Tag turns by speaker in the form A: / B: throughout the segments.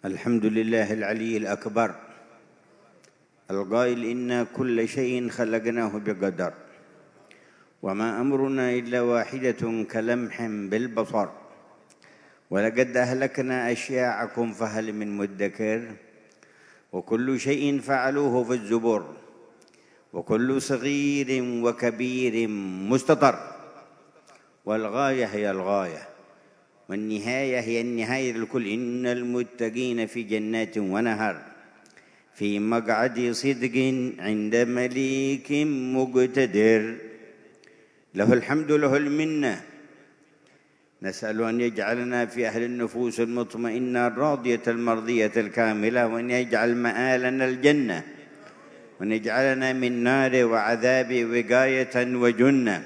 A: الحمد لله العلي الأكبر القائل إنا كل شيء خلقناه بقدر وما أمرنا إلا واحدة كلمح بالبصر ولقد أهلكنا أشياعكم فهل من مدكر وكل شيء فعلوه في الزبر وكل صغير وكبير مستطر والغاية هي الغاية والنهاية هي النهاية للكل. إن المتقين في جنات ونهر في مقعد صدق عند مليك مقتدر له الحمد له المنة. نسأل أن يجعلنا في أهل النفوس المطمئنة الراضية المرضية الكاملة، وأن يجعل مآلنا الجنة، وأن يجعلنا من نار وعذاب وقاية وجنة.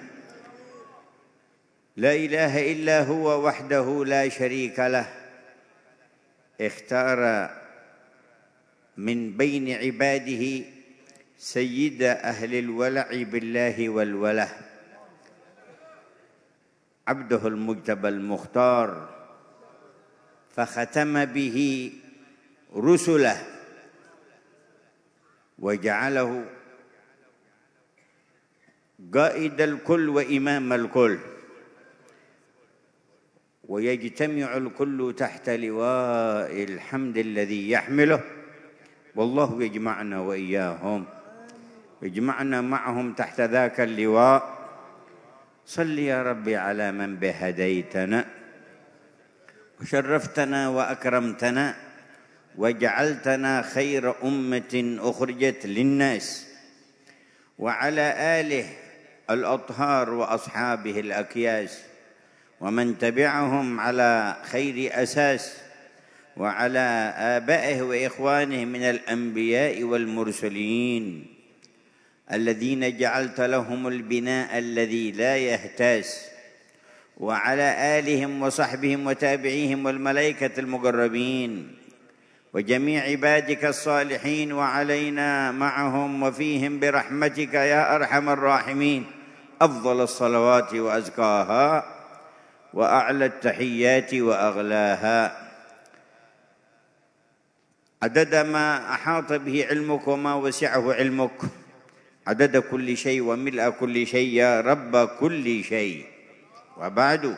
A: لا إله إلا هو وحده لا شريك له، اختار من بين عباده سيد أهل الولع بالله والوله، عبده المجتبى المختار، فختم به رسله وجعله قائد الكل وإمام الكل، ويجتمع الكل تحت لواء الحمد الذي يحمله، والله يجمعنا وإياهم، يجمعنا معهم تحت ذاك اللواء. صل يا ربي على من به هديتنا وشرفتنا وأكرمتنا وجعلتنا خير أمة أخرجت للناس، وعلى آله الأطهار وأصحابه الأكياس ومن تبعهم على خير أساس، وعلى آبائه وإخوانه من الأنبياء والمرسلين الذين جعلت لهم البناء الذي لا يهتاس، وعلى آلهم وصحبهم وتابعيهم والملائكة المقربين وجميع عبادك الصالحين، وعلينا معهم وفيهم برحمتك يا أرحم الراحمين. أفضل الصلوات وأزكاها وأعلى التحيات وأغلاها، عدد ما أحاط به علمك وما وسعه علمك، عدد كل شيء وملء كل شيء يا رب كل شيء. وبعد،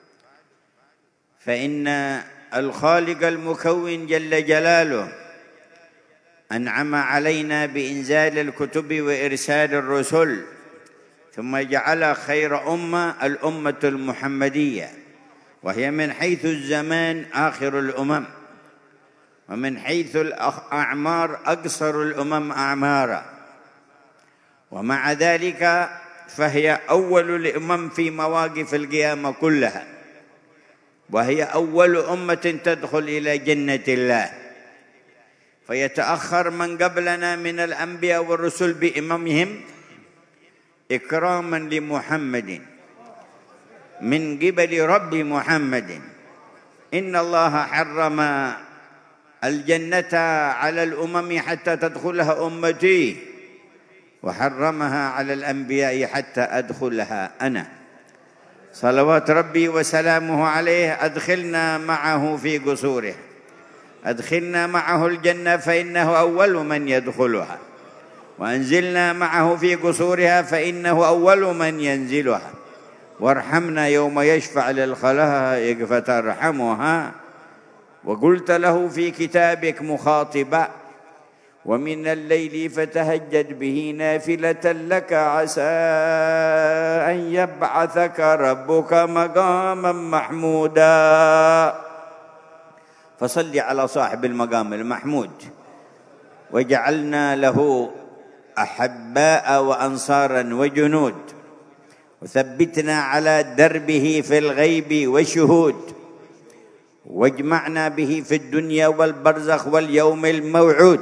A: فإن الخالق المكون جل جلاله أنعم علينا بإنزال الكتب وإرسال الرسل، ثم جعل خير أمة الأمة المحمدية، وهي من حيث الزمان آخر الأمم، ومن حيث الأعمار أقصر الأمم أعمارا، ومع ذلك فهي أول الأمم في مواقف القيامة كلها، وهي أول أمة تدخل إلى جنة الله، فيتأخر من قبلنا من الأنبياء والرسل بإمامهم إكراما لمحمد من قبل رب محمد. إن الله حرم الجنة على الأمم حتى تدخلها أمتي، وحرمها على الأنبياء حتى أدخلها أنا، صلوات ربي وسلامه عليه. أدخلنا معه في قصوره، أدخلنا معه الجنة فإنه أول من يدخلها، وأنزلنا معه في قصورها فإنه أول من ينزلها، وارحمنا يوم يشفع للخلائق فترحمها. وقلت له في كتابك مخاطبا: ومن الليل فتهجد به نافلة لك عسى أن يبعثك ربك مقاما محمودا. فصل على صاحب المقام المحمود، وجعلنا له أحباء وأنصارا وجنود، وثبتنا على دربه في الغيب والشهود، واجمعنا به في الدنيا والبرزخ واليوم الموعود،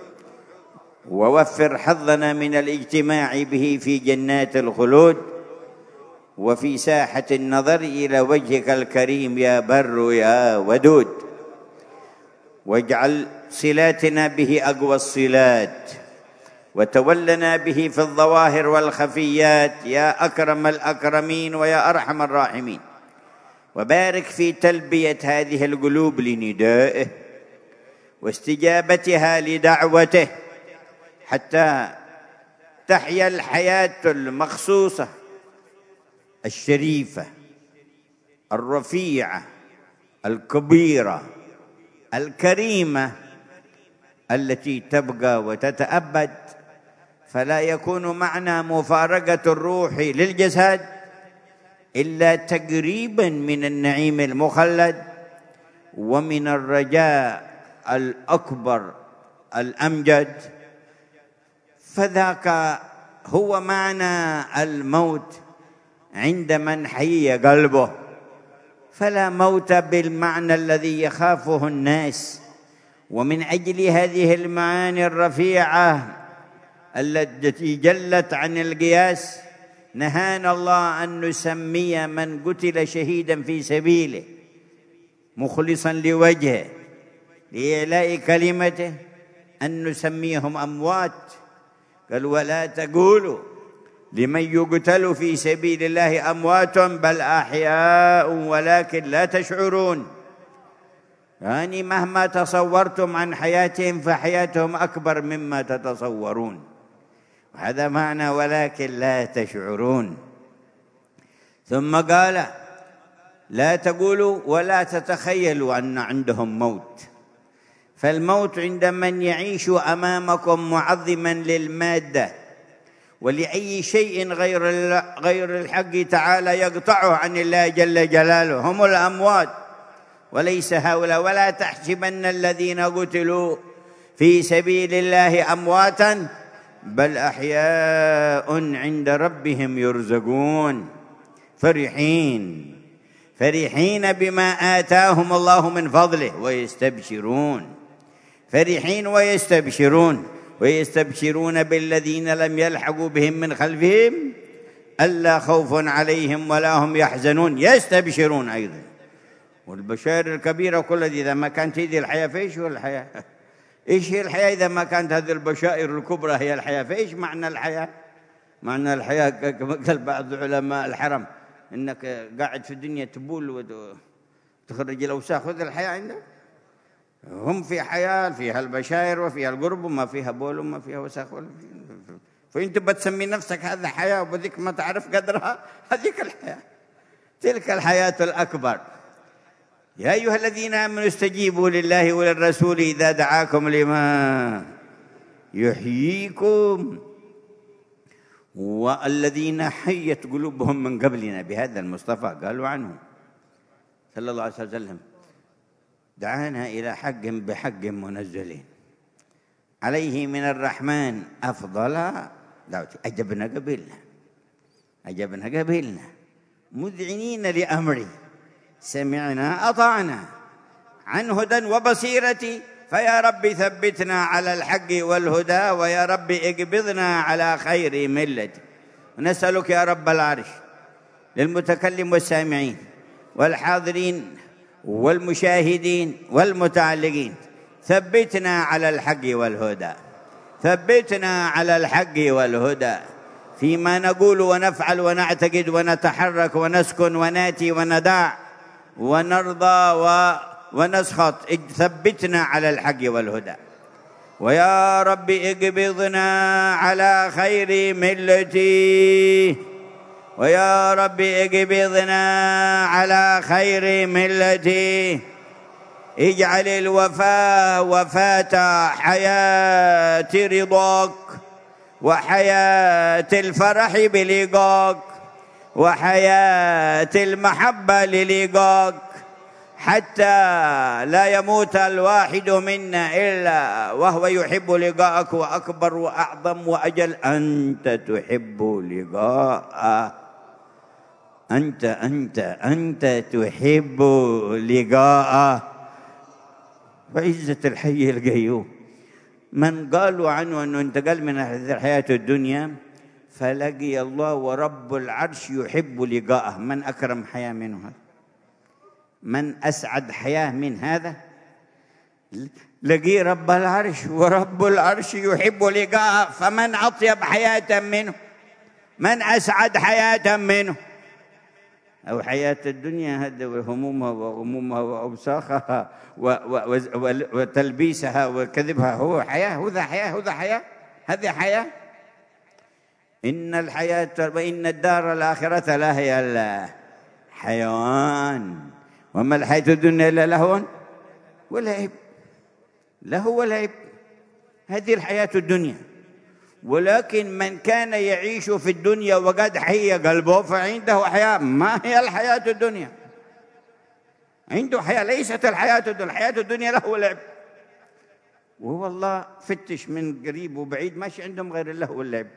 A: ووفر حظنا من الاجتماع به في جنات الخلود وفي ساحة النظر إلى وجهك الكريم يا بر يا ودود، واجعل صلاتنا به أقوى الصلات، وتولنا به في الظواهر والخفيات يا أكرم الأكرمين ويا أرحم الراحمين. وبارك في تلبية هذه القلوب لندائه، واستجابتها لدعوته حتى تحيا الحياة المخصوصة الشريفة الرفيعة الكبيرة الكريمة التي تبقى وتتأبد. فلا يكون معنى مفارقة الروح للجسد إلا تقريبا من النعيم المخلد ومن الرجاء الأكبر الأمجد. فذاك هو معنى الموت عند من حيي قلبه، فلا موت بالمعنى الذي يخافه الناس. ومن أجل هذه المعاني الرفيعة التي جلت عن القياس نهانا الله أن نسمي من قتل شهيدا في سبيله مخلصا لوجهه لإعلاء كلمته أن نسميهم أموات. قال ولا تقولوا لمن يقتل في سبيل الله أموات بل أحياء ولكن لا تشعرون. يعني مهما تصورتم عن حياتهم فحياتهم أكبر مما تتصورون، وهذا معنى ولكن لا تشعرون. ثم قال لا تقولوا ولا تتخيلوا أن عندهم موت، فالموت عند من يعيش أمامكم معظما للمادة ولأي شيء غير الحق تعالى يقطعه عن الله جل جلاله هم الأموات وليس هؤلاء. ولا تحسبن الذين قتلوا في سبيل الله أمواتا بل أحياء عند ربهم يرزقون فرحين بما آتاهم الله من فضله ويستبشرون بالذين لم يلحقوا بهم من خلفهم ألا خوف عليهم ولا هم يحزنون. يستبشرون أيضا. والبشائر الكبيرة كلها إذا ما كانت هذه الحياة فإيش هو الحياة؟ إيش هي الحياة إذا ما كانت هذه البشائر الكبرى هي الحياة؟ فإيش معنى الحياة؟ معنى الحياة كما قال بعض علماء الحرم إنك قاعد في الدنيا تبول وتخرج الأوساخ، خذ الحياة عندك. هم في حياة فيها البشائر وفيها القرب وما فيها بول وما فيها وساخ فأنت بتسمي نفسك هذا حياة وبذيك ما تعرف قدرها. هذيك الحياة، تلك الحياة الأكبر. يا أيها الذين آمنوا استجيبوا لله وللرسول إذا دعاكم لما يحييكم والذين حيت قلوبهم من قبلنا بهذا المصطفى قالوا عنه صلى الله عليه وسلم دعانا إلى حق بحق منزل عليه من الرحمن أفضل دعوتي. أجبنا قبلنا مذعنين لأمري سمعنا أطعنا عن هدى وبصيرة فيا رب ثبتنا على الحق والهدى ويا رب اقبضنا على خير ملتي. ونسألك يا رب العرش للمتكلم والسامعين والحاضرين والمشاهدين والمتعلقين ثبتنا على الحق والهدى فيما نقول ونفعل ونعتقد ونتحرك ونسكن وناتي وندع ونرضى ونسخط. ثبتنا على الحق والهدى ويا رب اقبضنا على خير ملتي ويا رب اقبضنا على خير ملتي. اجعل الوفاة وفاة حياة رضاك وحياة الفرح بلقاك وحياة المحبة للقاك حتى لا يموت الواحد منا إلا وهو يحب لقاءك وأكبر وأعظم وأجل أنت تحب لقاءه. أنت تحب لقاءه. وعزة الحي القيوم من قالوا عنه أنه انتقل من الحياة الدنيا فلقي الله ورب العرش يحب لقاءه. من أكرم حياة منه هذا؟ من أسعد حياة من هذا؟ لقي رب العرش ورب العرش يحب لقاءه. فمن أطيب حياة منه؟ من أسعد حياة منه؟ أو حياة الدنيا هذا وهمومها وغمومها وأوساخها وتلبيسها وكذبها هو حياة؟ هذا حياة؟ هذا حياة؟ هذه حياة؟ إن الحياة وإن الدار الآخرة لا هي إلا حيوان، وما الحياة الدنيا إلا لهو ولعب. لهو ولعب، هذه الحياة الدنيا. ولكن من كان يعيش في الدنيا وقد حي قلبه فعنده حياة. ما هي الحياة الدنيا؟ عنده حياة، ليست الحياة الدنيا. الحياة الدنيا له ولعب. والله فتش من قريب وبعيد ماشي عندهم غير الله واللعب،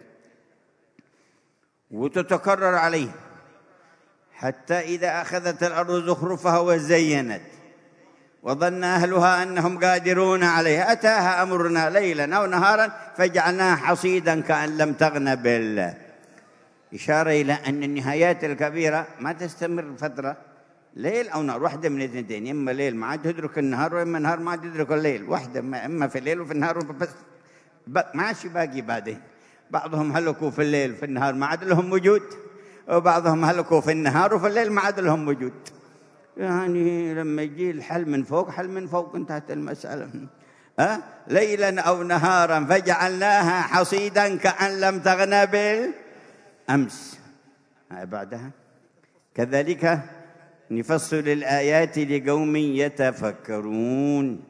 A: وتتكرر عليه حتى إذا أخذت الأرض زخرفها وزينت وظن أهلها أنهم قادرون عليها أتاها أمرنا ليلا أو نهارا فجعلناها حصيدا كأن لم تغن بالله. إشارة إلى أن النهايات الكبيرة ما تستمر فترة، ليل أو نهار، واحدة من الاثنتين، إما ليل ما عاد تدرك النهار وإما النهار ما عاد تدرك الليل، واحدة إما في الليل وفي النهار بس ماشي باقي. بعدين بعضهم هلكوا في الليل في النهار ما عاد لهم وجود، وبعضهم هلكوا في النهار وفي الليل ما عاد لهم وجود. يعني لما يجي الحل من فوق، حل من فوق، انتهت المسألة. ليلا أو نهارا فجعلناها حصيدا كأن لم تغن بالأمس. بعدها كذلك نفصل الآيات لقوم يتفكرون.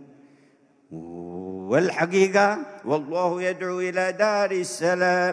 A: والحقيقة والله يدعو إلى دار السلام،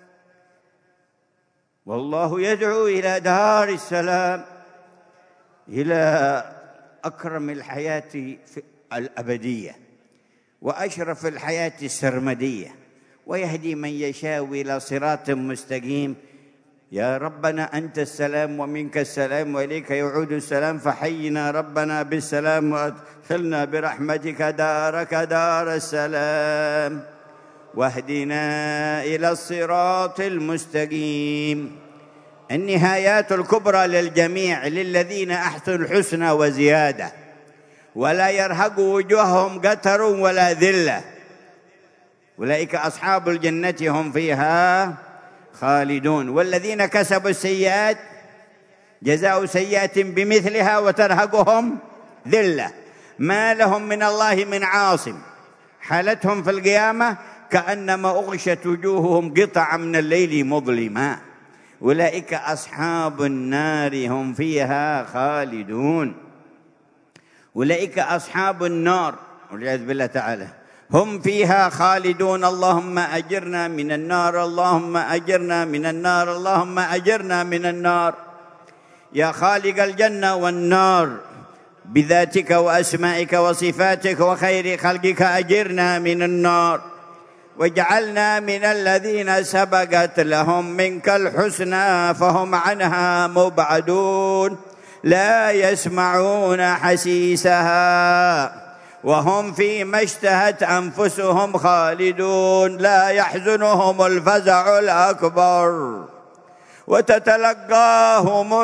A: والله يدعو إلى دار السلام، إلى أكرم الحياة الأبدية وأشرف الحياة السرمدية، ويهدي من يشاء إلى صراط مستقيم. يا ربنا أنت السلام ومنك السلام وإليك يعود السلام، فحينا ربنا بالسلام وأدخلنا برحمتك دارك دار السلام، واهدنا إلى الصراط المستقيم. النهايات الكبرى للجميع للذين أحسنوا الحسنى وزيادة، ولا يرهق وجوههم قتر ولا ذلة، أولئك أصحاب الجنة هم فيها خالدون. والذين كسبوا السيئات جزاء سيئة بمثلها وترهقهم ذلة ما لهم من الله من عاصم، حالتهم في القيامة كأنما أغشت وجوههم قطعا من الليل مظلما، أولئك أصحاب النار هم فيها خالدون. أولئك أصحاب النار والعياذ بالله تعالى هم فيها خالدون. اللهم أجرنا من النار، اللهم أجرنا من النار، اللهم أجرنا من النار. يا خالق الجنة والنار بذاتك وأسمائك وصفاتك وخير خلقك أجرنا من النار، واجعلنا من الذين سبقت لهم منك الحسنى فهم عنها مبعدون، لا يسمعون حسيسها وهم فيما اشتهت أنفسهم خالدون، لا يحزنهم الفزع الأكبر، وتتلقاهم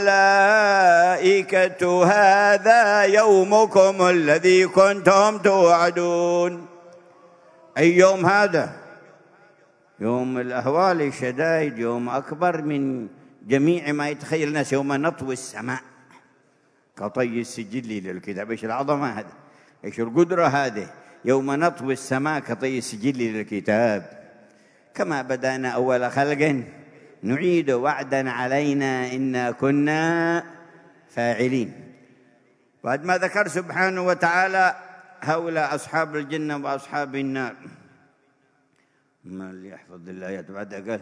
A: الملائكة هذا يومكم الذي كنتم توعدون. أي يوم هذا؟ يوم الأهوال الشدائد، يوم أكبر من جميع ما يتخيل الناس، يوم نطوي السماء كطي السجل للكتاب. إيش العظمة هذا؟ إيش القدرة هذه؟ يوم نطوي السماء كطي السجل للكتاب، كما بدأنا أول خلق نعيد وعدا علينا إنا كنا فاعلين. بعد ما ذكر سبحانه وتعالى هؤلاء أصحاب الجنة وأصحاب النار، ما اللي يحفظ الآيات بعد قال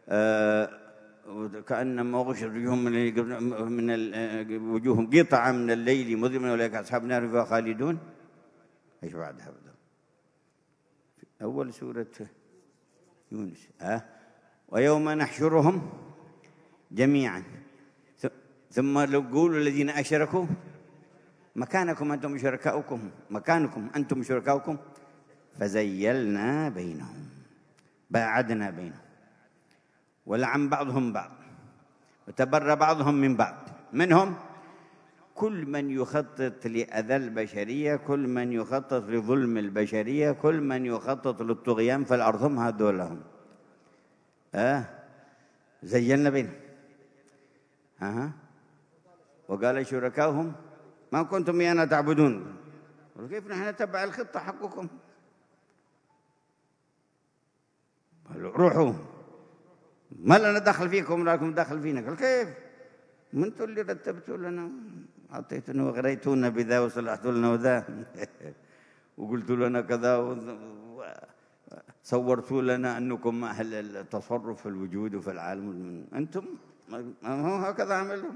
A: كأنما أغشت وجوههم من وجوههم قطعا من الليل مظلما أولئك أصحاب النار فيها خالدون. إيش بعدها؟ أول سورة يونس. ويوم نحشرهم جميعا ثم نقول الذين أشركوا مكانكم أنتم شركاؤكم، مكانكم أنتم شركاؤكم فزيلنا بينهم، باعدنا بينهم، ولعن بعضهم بعض وتبرى بعضهم من بعض، منهم كل من يخطط لأذى البشرية، كل من يخطط لظلم البشرية، كل من يخطط للطغيان في الأرض، هم هذول هم. زيلنا بينهم. وقال شركاؤهم ما كنتم إيانا تعبدون. كيف نحن نتبع الخطة حقكم؟ روحوا ما لنا دخل فيكم، لكم دخل فينا. قال كيف؟ من انتم اللي رتبتوا لنا، اعطيتونا وغريتونا بذا وصلحتوا لنا وذا وقلتوا لنا كذا صورتوا لنا انكم اهل التصرف في الوجود وفي العالم. انتم هكذا عملوا.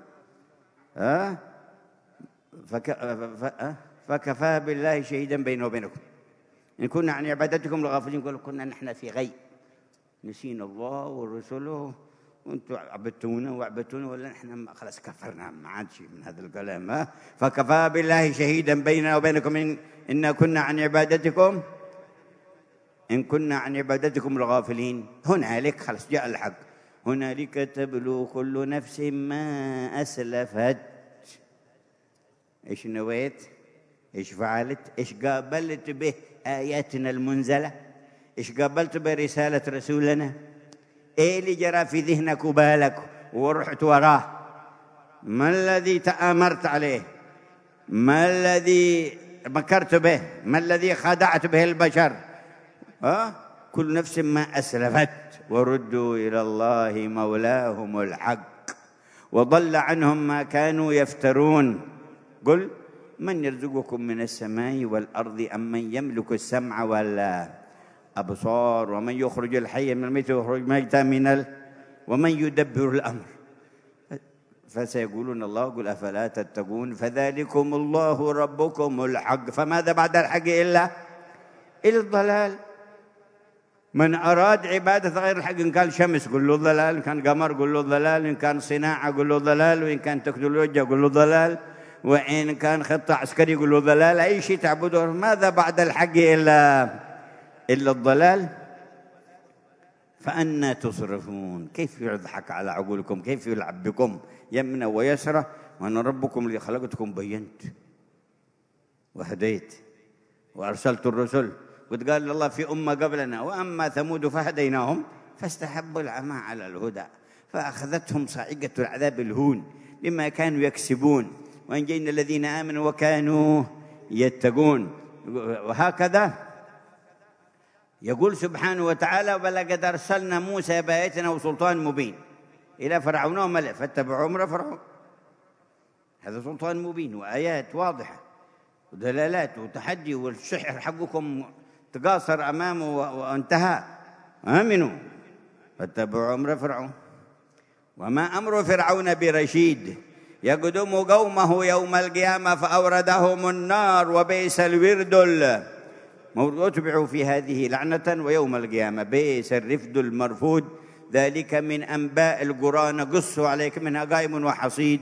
A: فكفى بالله شهيدا بيني وبينكم ان كنا عن عبادتكم لغافلين. قالوا كنا نحن في غي، نسينا الله ورسوله وانتم عبدتونا ولا نحن خلاص كفرنا، ما عاد شيء من هذا الكلام. فكفى بالله شهيدا بيننا وبينكم إن كنا عن عبادتكم لغافلين. هنالك خلاص جاء الحق، هنالك تبلو كل نفس ما أسلفت. إيش نويت؟ إيش فعلت؟ إيش قابلت به آياتنا المنزلة؟ إيش قابلت برسالة رسولنا؟ إيه اللي جرى في ذهنك وبالك ورحت وراه؟ ما الذي تآمرت عليه؟ ما الذي مكرت به؟ ما الذي خدعت به البشر؟ كل نفس ما أسلفت وردوا إلى الله مولاهم الحق وضل عنهم ما كانوا يفترون. قل من يرزقكم من السماء والأرض أم من يملك السمع والأبصار ومن يخرج الحي من الميت ويخرج الميت ومن يدبر الأمر. فسيقولون الله. قل أفلا تتقون؟ فذلكم الله ربكم الحق، فماذا بعد الحق إلا الضلال. من أراد عبادة غير الحق، إن كان شمس قل له ضلال، إن كان قمر قل له ضلال، إن كان صناعة قل له ضلال، وإن كان تكنولوجيا قل له ضلال، وإن كان خطة عسكري قل له ضلال. أي شيء تعبده ماذا بعد الحق إلا الضلال. فأنا تصرفون؟ كيف يضحك على عقولكم؟ كيف يلعب بكم يمنى ويسرى وأنا ربكم اللي خلقتكم بينت وهديت وأرسلت الرسل. قد قال الله في أمة قبلنا وأما ثمود فهديناهم فاستحبوا العمى على الهدى فأخذتهم صاعقة العذاب الهون بما كانوا يكسبون وأنجينا الذين آمنوا وكانوا يتقون. وهكذا يقول سبحانه وتعالى ولقد أرسلنا موسى بآياتنا وسلطان مبين إلى فرعون وملئه فاتبعوا أمر فرعون. هذا سلطان مبين وآيات واضحة ودلالات وتحدي، والسحر حقكم تقاصر أمامه وانتهى. آمنوا فاتبعوا أمر فرعون وما أمر فرعون برشيد يقدم قومه يوم القيامة فأوردهم النار وبئس الورد واتبعوا في هذه لعنة ويوم القيامة بئس الرفد المرفود. ذلك من أنباء القرى نقصه عليك منها قائم وحصيد.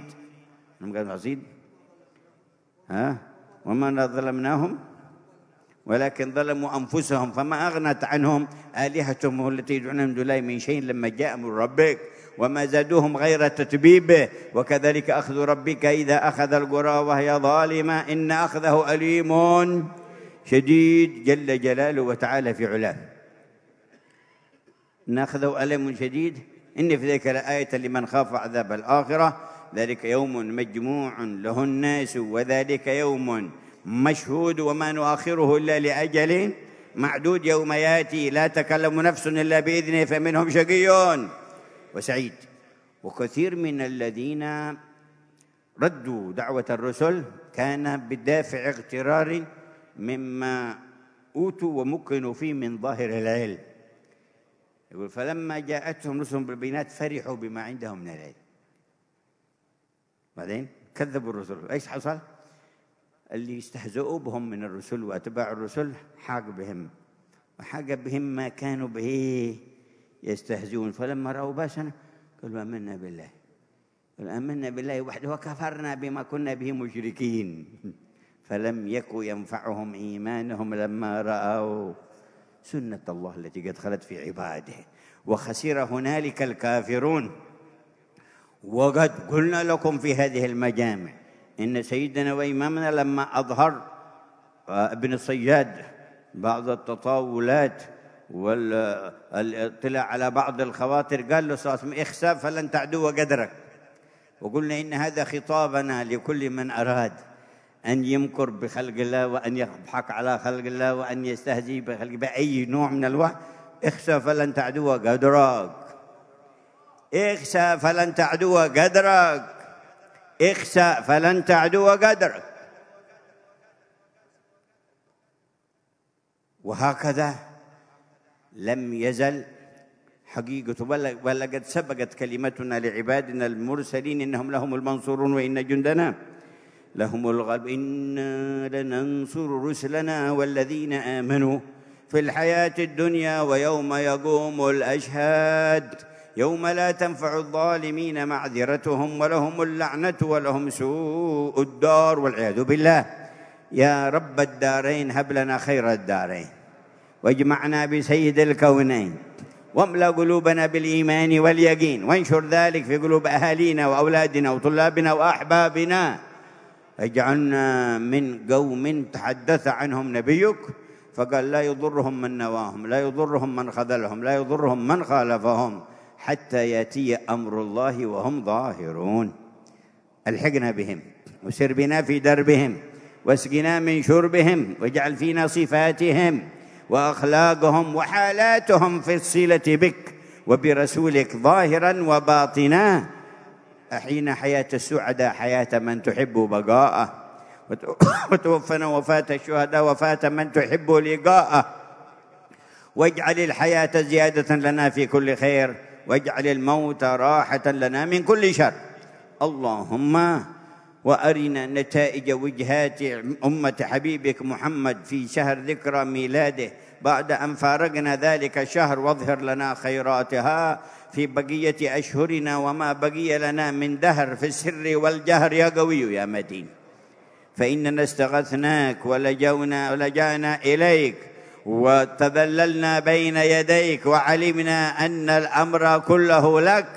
A: وما ظلمناهم ولكن ظلموا أنفسهم فما أغنت عنهم آلهتهم التي يدعون من دون الله من شيء لما جاء من ربك وما زادوهم غير تتبيب. وكذلك أخذ ربك إذا أخذ القرى وهي ظالمة إن أخذه أليم شديد جل جلاله وتعالى في علاه. إن أخذه أليم شديد إن في ذلك لآية لمن خاف عذاب الآخرة. ذلك يوم مجموع له الناس وذلك يوم مشهود وما نؤخره إلا لأجل معدود يوم يأتي لا تكلم نفس إلا بإذنه فمنهم شقي وسعيد. وكثير من الذين ردوا دعوة الرسل كان بدافع اغترار مما أوتوا ومكنوا فيه من ظاهر العلم. يقول فلما جاءتهم رسلهم بالبينات فرحوا بما عندهم من العلم. بعدين كذبوا الرسل. ايش حصل؟ اللي استهزئوا بهم من الرسل واتباع الرسل حاق بهم ما كانوا به يستهزئون. فلما رأوا باسنا قالوا آمنا بالله وحده وكفرنا بما كنا به مشركين. فلم يكن ينفعهم إيمانهم لما رأوا سنة الله التي قد خلت في عباده وخسر هنالك الكافرون. وقد قلنا لكم في هذه المجامع إن سيدنا وإمامنا لما أظهر ابن الصياد بعض التطاولات والاطلاع على بعض الخواطر قال له صلى الله عليه وسلم اخسأ فلن تعدو قدرك. وقلنا إن هذا خطابنا لكل من أراد أن يمكر بخلق الله وأن يضحك على خلق الله وأن يستهزئ بخلق بأي نوع من الوحي. اخسى فلن تعدو قدرك، اخسى فلن تعدو قدرك، اخسى فلن تعدو قدرك. وهكذا لم يزل حقيقة، ولقد سبقت كلمتنا لعبادنا المرسلين إنهم لهم المنصورون وإن جندنا لهم الغالب. إنا لننصر رسلنا والذين آمنوا في الحياة الدنيا ويوم يقوم الأشهاد يوم لا تنفع الظالمين معذرتهم ولهم اللعنة ولهم سوء الدار والعياذ بالله. يا رب الدارين هب لنا خير الدارين واجمعنا بسيد الكونين واملأ قلوبنا بالإيمان واليقين وانشر ذلك في قلوب أهالينا وأولادنا وطلابنا وأحبابنا. اجعلنا من قوم تحدث عنهم نبيك فقال لا يضرهم من نواهم، لا يضرهم من خذلهم، لا يضرهم من خالفهم حتى يأتي أمر الله وهم ظاهرون. الحقنا بهم وسر بنا في دربهم واسقنا من شربهم واجعل فينا صفاتهم وأخلاقهم وحالاتهم في الصلة بك وبرسولك ظاهرا وباطنا. أحينا حياة السعداء حياة من تحب بقاءه، وتوفنا وفاة الشهداء وفاة من تحب لقاءه، واجعل الحياة زيادة لنا في كل خير واجعل الموت راحة لنا من كل شر. اللهم وأرنا نتائج وجهات أمة حبيبك محمد في شهر ذكرى ميلاده بعد أن فارقنا ذلك الشهر، واظهر لنا خيراتها في بقية أشهرنا وما بقي لنا من دهر في السر والجهر يا قوي يا متين. فإننا استغثناك ولجأنا إليك وتذللنا بين يديك وعلمنا أن الأمر كله لك،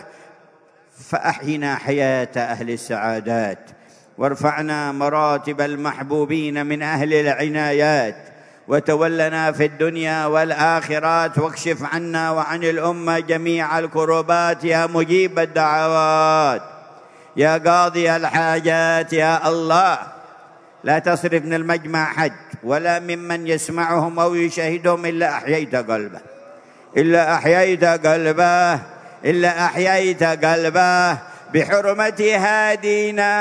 A: فأحينا حياة أهل السعادات وارفعنا مراتب المحبوبين من أهل العنايات وتولنا في الدنيا والآخرات، واكشف عنا وعن الأمة جميع الكربات يا مجيب الدعوات يا قاضي الحاجات يا الله. لا تصرف من المجمع حج ولا ممن يسمعهم أو يشاهدهم إلا أحييت قلبه، إلا أحييت قلبه، إلا أحييت قلبه بحرمة هادينا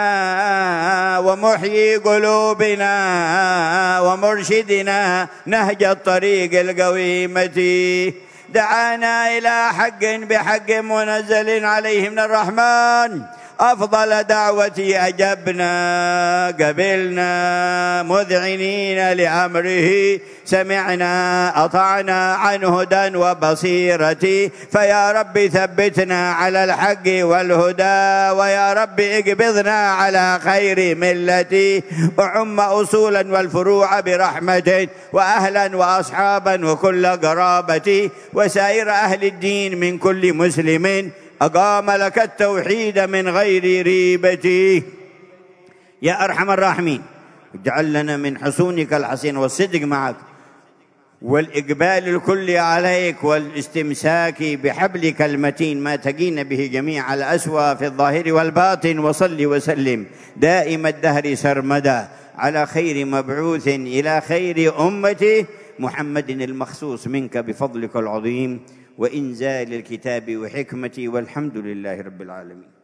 A: ومحيي قلوبنا ومرشدنا نهج الطريق القويمة. دعانا إلى حق بحق منزل عليه من الرحمن، أفضل دعوة أجبنا قبلنا مذعنين لأمره، سمعنا أطعنا عن هدى وبصيرة. فيا رب ثبتنا على الحق والهدى، ويا رب اقبضنا على خير ملتي، وعم أصولا والفروع برحمة وأهلا وأصحابا وكل قرابة وسائر أهل الدين من كل مسلم أقام لك التوحيد من غير ريبة. يا أرحم الراحمين اجعل لنا من حصونك الحصين والصدق معك والإقبال الكلي عليك والاستمساك بحبلك المتين ما تقين به جميع الأسوأ في الظاهر والباطن. وصل وسلم دائم الدهر سرمدا على خير مبعوث إلى خير أمته محمد المخصوص منك بفضلك العظيم وإنزال الكتاب وحكمتي، والحمد لله رب العالمين.